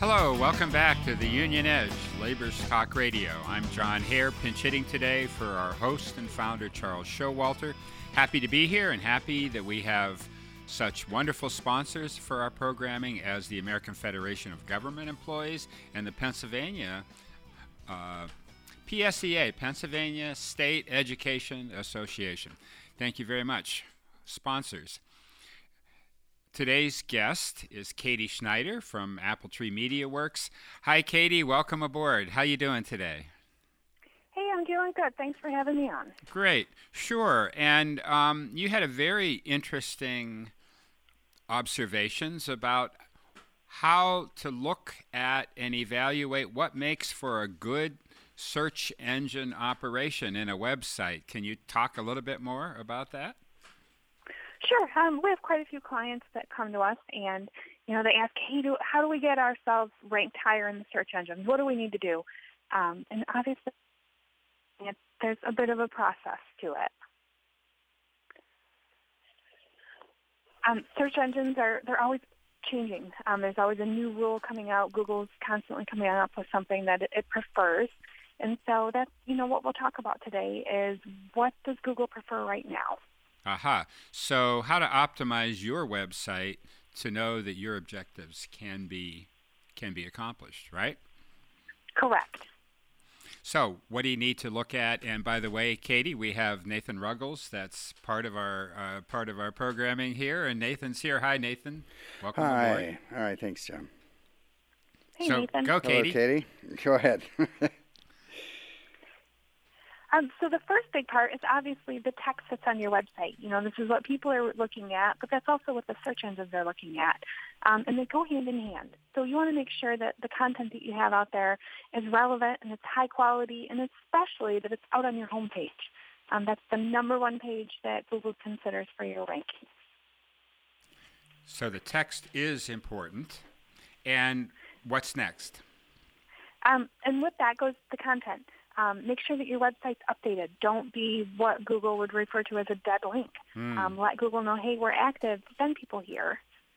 Hello, welcome back to the Union Edge, Labor's Talk Radio. I'm John Hare, pinch hitting today for our host and founder, Charles Showalter. Happy to be here and happy that we have such wonderful sponsors for our programming as the American Federation of Government Employees and the Pennsylvania PSEA, Pennsylvania State Education Association. Thank you very much, sponsors. Today's guest is Katie Schneider from Apple Tree Media Works. Hi, Katie. Welcome aboard. How you doing today? Hey, I'm doing good. Thanks for having me on. Great. Sure. And you had a very interesting observations about how to look at and evaluate what makes for a good search engine operation in a website. Can you talk a little bit more about that? Sure. We have quite a few clients that come to us and, they ask, hey, how do we get ourselves ranked higher in the search engine? What do we need to do? And obviously, there's a bit of a process to it. Search engines they're always changing. There's always a new rule coming out. Google's constantly coming up with something that it prefers. And so that's, what we'll talk about today is what does Google prefer right now? Aha. So how to optimize your website to know that your objectives can be accomplished, right? Correct. So what do you need to look at? And by the way, Katie, we have Nathan Ruggles. That's part of our programming here, and Nathan's here. Hi, Nathan. Welcome aboard. Hi. All right. Thanks, John. Hey, so Nathan. Go, Katie. Hello, Katie. Go ahead. So the first big part is obviously the text that's on your website. This is what people are looking at, but that's also what the search engines are looking at. And they go hand in hand. So you want to make sure that the content that you have out there is relevant and it's high quality, and especially that it's out on your homepage. That's the number one page that Google considers for your ranking. So the text is important. And what's next? And with that goes the content. Make sure that your website's updated. Don't be what Google would refer to as a dead link. Let Google know, hey, we're active. Send people here.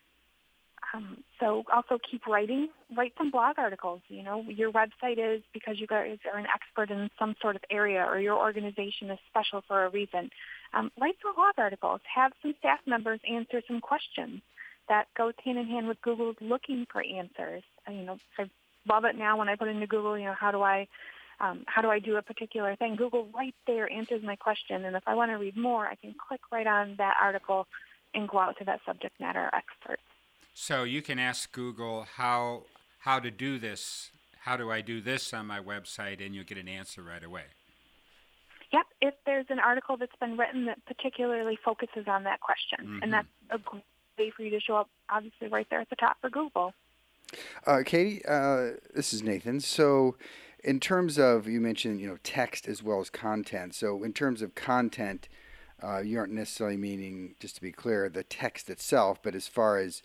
So also keep writing. Write some blog articles. Your website is because you guys are an expert in some sort of area or your organization is special for a reason. Write some blog articles. Have some staff members answer some questions. That goes hand in hand with Google's looking for answers. I love it now when I put into Google, how do I do a particular thing? Google right there answers my question, and if I want to read more, I can click right on that article and go out to that subject matter expert. So you can ask Google how to do this. How do I do this on my website? And you'll get an answer right away. Yep, if there's an article that's been written that particularly focuses on that question, and that's a great way for you to show up, obviously, right there at the top for Google. Katie, this is Nathan. So in terms of, you mentioned, text as well as content. So in terms of content, you aren't necessarily meaning, just to be clear, the text itself, but as far as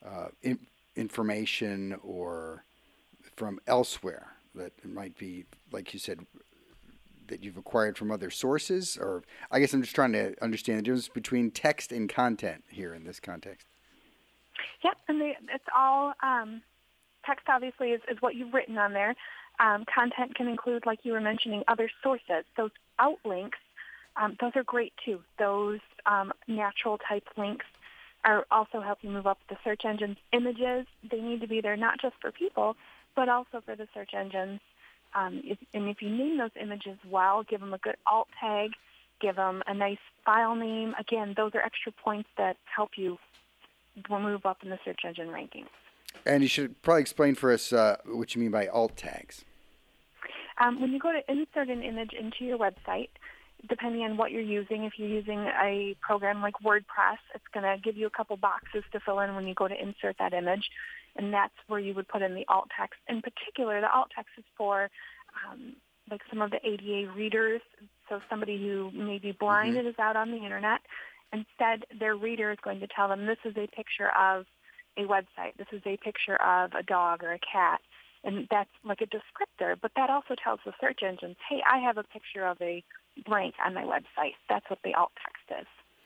information or from elsewhere that it might be, like you said, that you've acquired from other sources, or I guess I'm just trying to understand the difference between text and content here in this context. Yep, and it's all text. Obviously, is what you've written on there. Content can include, like you were mentioning, other sources. Those outlinks, those are great too. Those natural type links are also help you move up the search engines. Images, they need to be there not just for people, but also for the search engines. And if you name those images well, give them a good alt tag, give them a nice file name. Again, those are extra points that help you move up in the search engine rankings. And you should probably explain for us what you mean by alt tags. When you go to insert an image into your website, depending on what you're using, if you're using a program like WordPress, it's going to give you a couple boxes to fill in when you go to insert that image, and that's where you would put in the alt text. In particular, the alt text is for like some of the ADA readers, so somebody who may be blind and is out on the Internet. Instead, their reader is going to tell them this is a picture of a website, this is a picture of a dog or a cat, and that's like a descriptor, but that also tells the search engines, hey, I have a picture of a blank on my website. That's what the alt text is.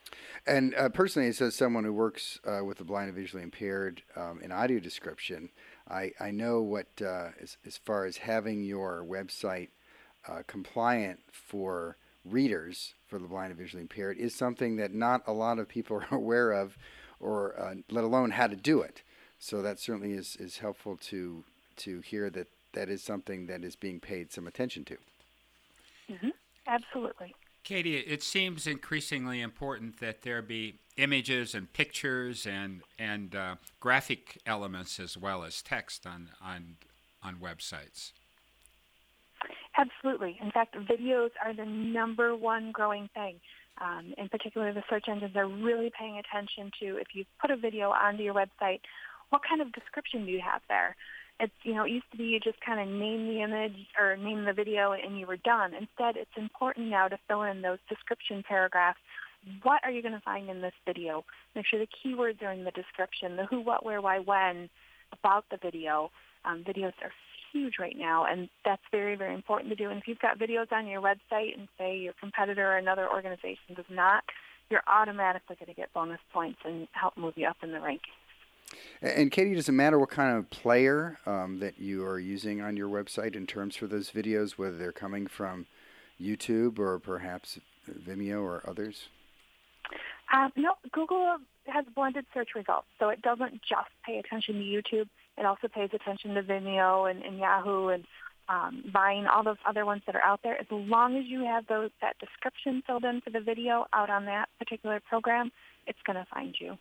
And personally, as someone who works with the blind and visually impaired in audio description, I know what, as far as having your website compliant for readers for the blind and visually impaired is something that not a lot of people are aware of, or let alone how to do it. So that certainly is helpful to hear that that is something that is being paid some attention to. Mm-hmm. Absolutely. Katie, it seems increasingly important that there be images and pictures and graphic elements as well as text on websites. Absolutely. In fact, videos are the number one growing thing. In particular, the search engines are really paying attention to, if you put a video onto your website, what kind of description do you have there? It's, it used to be you just kind of name the image or name the video and you were done. Instead, it's important now to fill in those description paragraphs. What are you going to find in this video? Make sure the keywords are in the description, the who, what, where, why, when about the video. Videos are huge right now, and that's very, very important to do. And if you've got videos on your website and say your competitor or another organization does not, you're automatically going to get bonus points and help move you up in the rankings. And Katie, does it matter what kind of player that you are using on your website in terms for those videos, whether they're coming from YouTube or perhaps Vimeo or others? No, Google has blended search results, so it doesn't just pay attention to YouTube. It also pays attention to Vimeo and Yahoo and Vine, all those other ones that are out there. As long as you have that description filled in for the video out on that particular program, it's going to find you.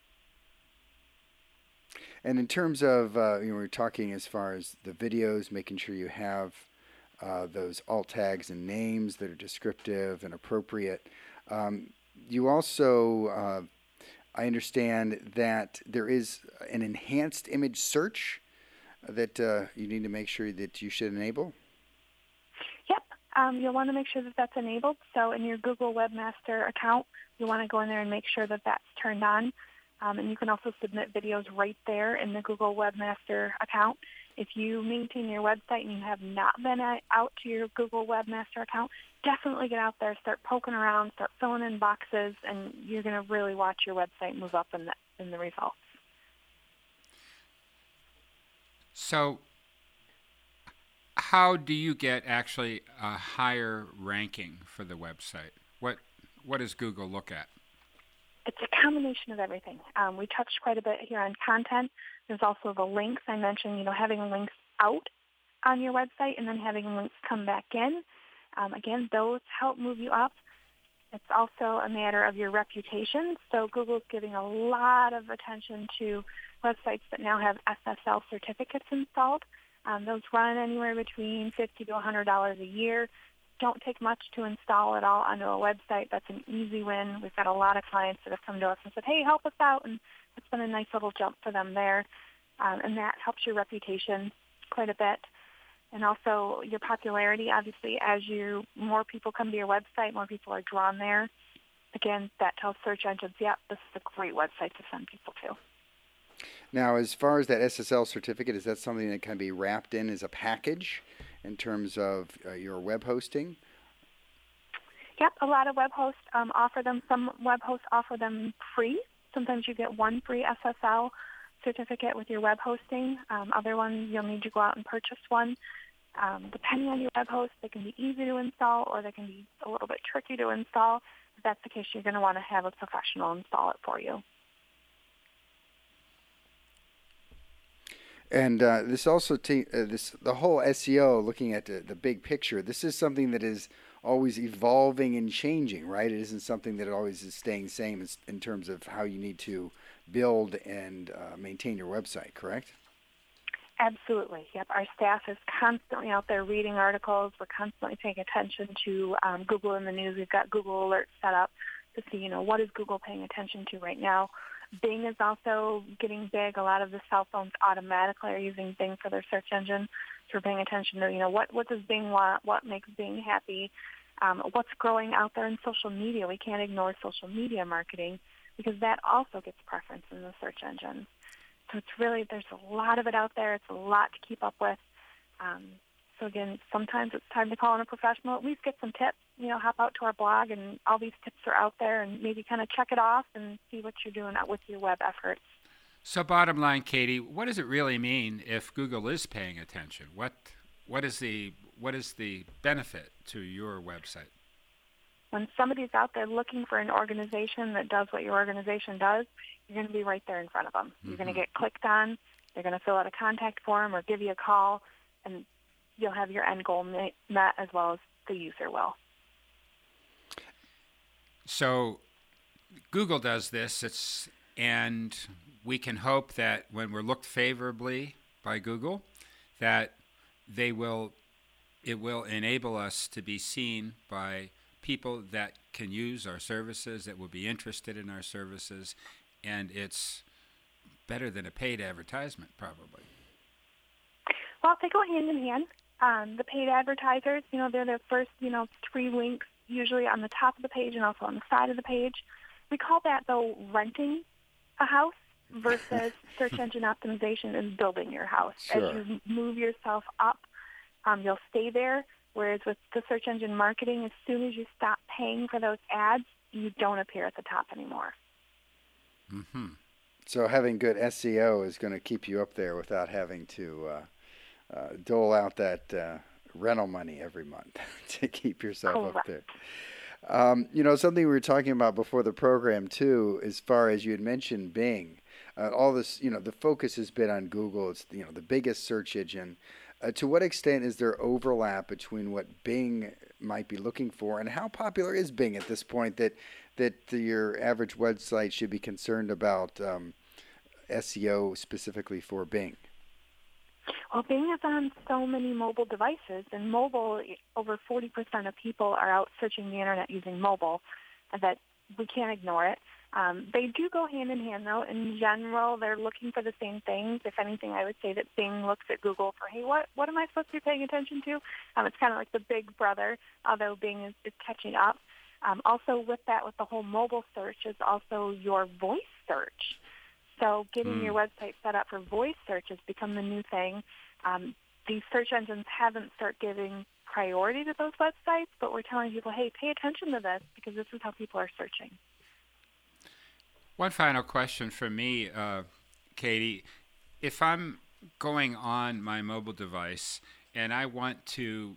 And in terms of, we're talking as far as the videos, making sure you have those alt tags and names that are descriptive and appropriate. You also, I understand that there is an enhanced image search that you need to make sure that you should enable. Yep. You'll want to make sure that that's enabled. So in your Google Webmaster account, you want to go in there and make sure that that's turned on. And you can also submit videos right there in the Google Webmaster account. If you maintain your website and you have not been out to your Google Webmaster account, definitely get out there, start poking around, start filling in boxes, and you're going to really watch your website move up in the results. So how do you get actually a higher ranking for the website? What does Google look at? It's a combination of everything. We touched quite a bit here on content. There's also the links. I mentioned, having links out on your website and then having links come back in. Again, those help move you up. It's also a matter of your reputation. So Google's giving a lot of attention to websites that now have SSL certificates installed. Those run anywhere between $50 to $100 a year. Don't take much to install it all onto a website. That's an easy win. We've got a lot of clients that have come to us and said, hey, help us out, and it's been a nice little jump for them there. And that helps your reputation quite a bit. And also your popularity, obviously, as more people come to your website, more people are drawn there. Again, that tells search engines, yeah, this is a great website to send people to. Now, as far as that SSL certificate, is that something that can be wrapped in as a package in terms of your web hosting? Yep, a lot of web hosts offer them. Some web hosts offer them free. Sometimes you get one free SSL certificate with your web hosting. Other ones, you'll need to go out and purchase one. Depending on your web host, they can be easy to install or they can be a little bit tricky to install. If that's the case, you're going to want to have a professional install it for you. And this also, the whole SEO, looking at the big picture, this is something that is always evolving and changing, right? It isn't something that always is staying the same in terms of how you need to build and maintain your website, correct? Absolutely. Yep. Our staff is constantly out there reading articles. We're constantly paying attention to Google in the news. We've got Google Alerts set up to see, what is Google paying attention to right now. Bing is also getting big. A lot of the cell phones automatically are using Bing for their search engine. So we're paying attention to, what does Bing want? What makes Bing happy? What's growing out there in social media? We can't ignore social media marketing because that also gets preference in the search engine. So it's really, there's a lot of it out there. It's a lot to keep up with. So again, sometimes it's time to call in a professional, at least get some tips, hop out to our blog, and all these tips are out there, and maybe kind of check it off and see what you're doing with your web efforts. So bottom line, Katie, what does it really mean if Google is paying attention? What is the benefit to your website? When somebody's out there looking for an organization that does what your organization does, you're going to be right there in front of them. You're going to get clicked on. They're going to fill out a contact form or give you a call, and you'll have your end goal met as well as the user will. So Google does this, and we can hope that when we're looked favorably by Google, that it will enable us to be seen by people that can use our services, that will be interested in our services, and it's better than a paid advertisement, probably. Well, they go hand in hand. The paid advertisers, they're the first, 3 links, usually on the top of the page and also on the side of the page. We call that, though, renting a house versus search engine optimization is building your house. Sure. As you move yourself up, you'll stay there. Whereas with the search engine marketing, as soon as you stop paying for those ads, you don't appear at the top anymore. Mm-hmm. So having good SEO is going to keep you up there without having to dole out that rental money every month to keep yourself up there. Something we were talking about before the program, too, as far as you had mentioned Bing. All this, the focus has been on Google. It's, the biggest search engine. To what extent is there overlap between what Bing might be looking for, and how popular is Bing at this point that your average website should be concerned about SEO specifically for Bing? Well, Bing is on so many mobile devices, and mobile, over 40% of people are out searching the Internet using mobile, that we can't ignore it. They do go hand in hand, though. In general, they're looking for the same things. If anything, I would say that Bing looks at Google for, hey, what am I supposed to be paying attention to? It's kind of like the big brother, although Bing is catching up. Also with that, with the whole mobile search, is also your voice search. So getting your website set up for voice search has become the new thing. These search engines haven't started giving priority to those websites, but we're telling people, hey, pay attention to this because this is how people are searching. One final question from me, Katie. If I'm going on my mobile device and I want to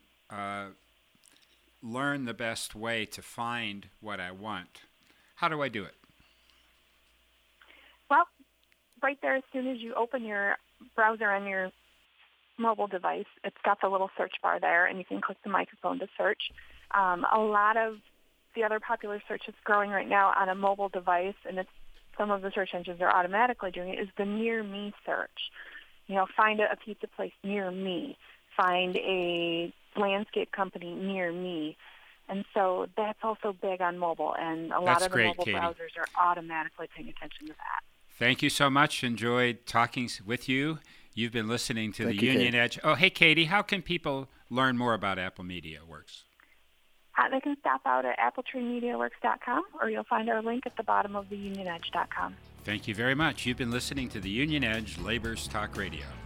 learn the best way to find what I want, how do I do it? Well, right there, as soon as you open your browser on your mobile device, it's got the little search bar there, and you can click the microphone to search. A lot of the other popular search that's growing right now on a mobile device, and some of the search engines are automatically doing it, is the near me search. Find a pizza place near me. Find a landscape company near me. And so that's also big on mobile, and a lot of the mobile Katie. browsers are automatically paying attention to that. Thank you so much. Enjoyed talking with you. You've been listening to Thank the you, Union Katie. Edge. Oh, hey, Katie, how can people learn more about Apple Media Works? They can stop out at appletreemediaworks.com, or you'll find our link at the bottom of theunionedge.com. Thank you very much. You've been listening to the Union Edge Labor's Talk Radio.